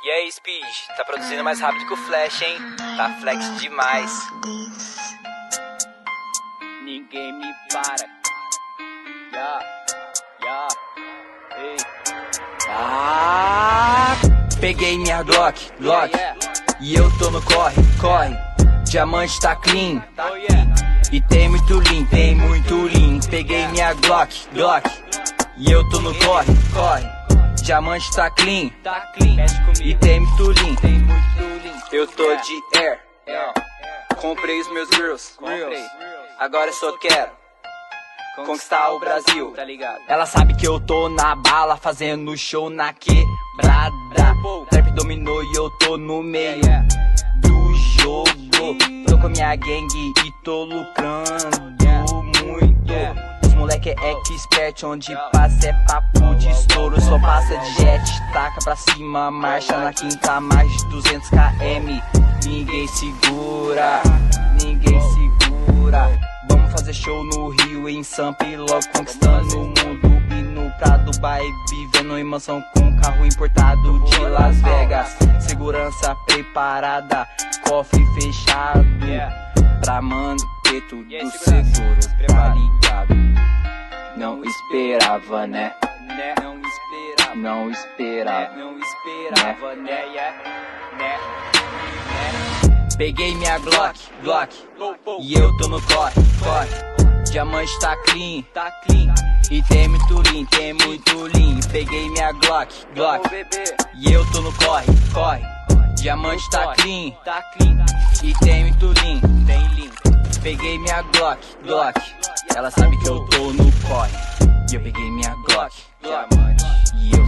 E aí, Speed, tá produzindo mais rápido que o Flash, hein? Tá flex demais. Ninguém me para. Ei. Peguei minha Glock. E eu tô no corre. Diamante tá clean. E tem muito lean. Peguei minha Glock. E eu tô no corre. Diamante tá clean. E tem muito lean. Eu tô de air. Comprei os meus grills. Agora eu só quero conquistar o Brasil. Ela sabe que eu tô na bala, fazendo show na quebrada. Trap dominou e eu tô no meio do jogo. Tô com minha gangue e tô lucrando muito. Os moleque é expert, onde passa é papo de estouro. Só passa de jet, taca pra cima, marcha na quinta, mais de 200 km. Ninguém segura. Vamos fazer show no Rio, em Sampa e logo conquistando o mundo. Indo pra Dubai, vivendo em mansão com carro importado de Las Vegas. Segurança preparada, cofre fechado, pra manter tudo seguro, tá ligado? Não esperava, né? Não esperava, né? Peguei minha Glock. E eu tô no corre. Diamante tá clean. E tem muito lean. Peguei minha Glock. E eu tô no corre. Diamante tá clean. E tem muito lean. Peguei minha Glock. Ela sabe que eu tô no corre. E eu peguei minha Glock. E eu